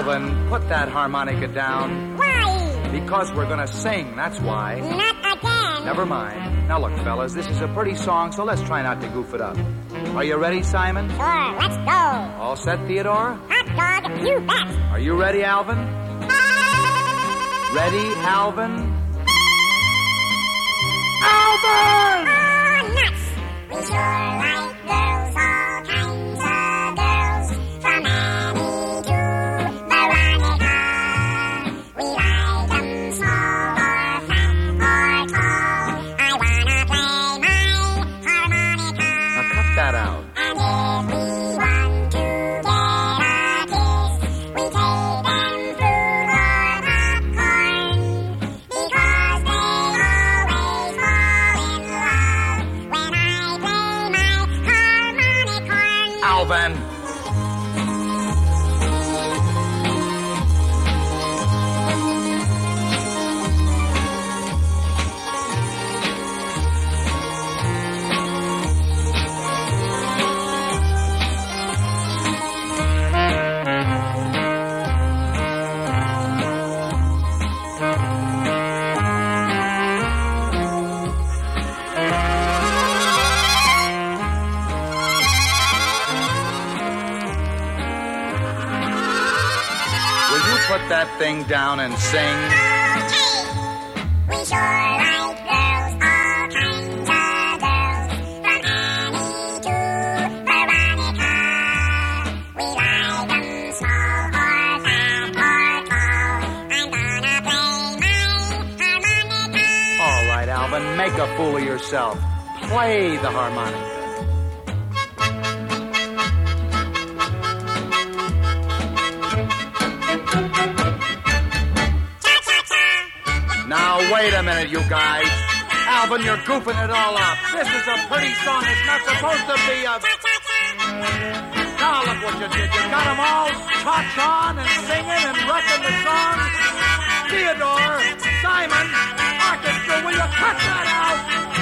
Alvin, put that harmonica down. Why? Because we're gonna sing, that's why. Not again. Never mind. Now look, fellas, this is a pretty song, so let's try not to goof it up. Are you ready, Simon? Sure, let's go. All set, Theodore? Hot dog, you bet. Are you ready, Alvin? Ready, Alvin? Alvin! Oh, nuts. We sure like girls, all kinds of girls. From Annie to Veronica. We like them small or fat or tall. I wanna play my harmonica. Now cut that out. And if we want to get a kiss, we take them fruit or popcorn. Because they always fall in love when I play my harmonica. Alvin! Will you put that thing down and sing? We sure like girls, all kinds of girls. From Annie to Veronica. We like them small or fat or tall. I'm gonna play my harmonica. All right, Alvin, make a fool of yourself. Play the harmonica. Now, wait a minute, you guys. Alvin, you're goofing it all up. This is a pretty song. It's not supposed to be a... Now, look what you did. You got them all cha-cha and singing and wrecking the song. Theodore, Simon, orchestra, will you cut that out?